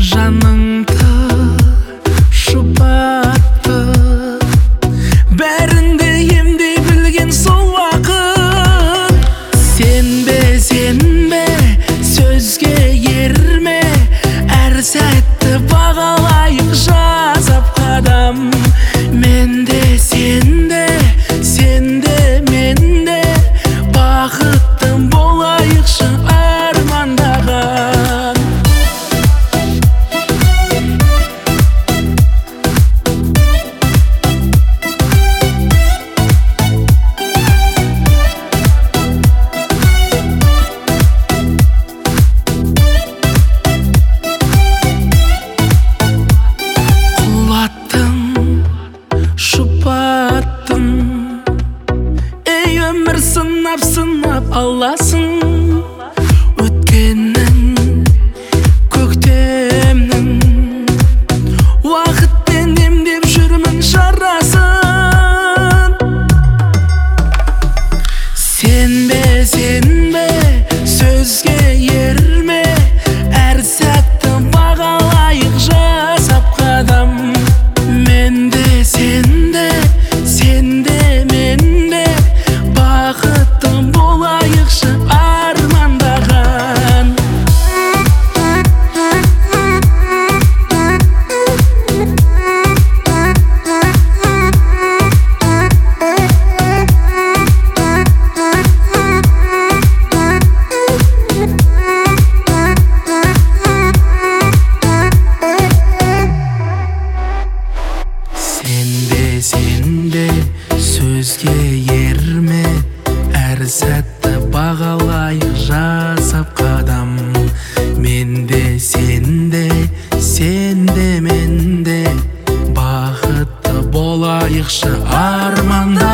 жаныңды жұбатты, бәрінде емдей білген сол уақыт. Сенбе сөзге ерме, әр сәтті бағалайық жасап қадам. Менде сенде, сенде менде, бақыттым болайықшы армандаған. Жұбаттым, ей өмір сынап аласың, өткеннің көктемнің. Уақытпен емдеп жүрмін жарасын. Сенбе сөзге ерме, әр сәтті бағалайық жасап қадам. Менде сенде, сенде менде, бақыттым болайықшы армандаған. Сенде сөзге ерме, әр сәтті бағалайық жасап қадам. Менде сенде, сенде менде, бақытты болайықшы арманда.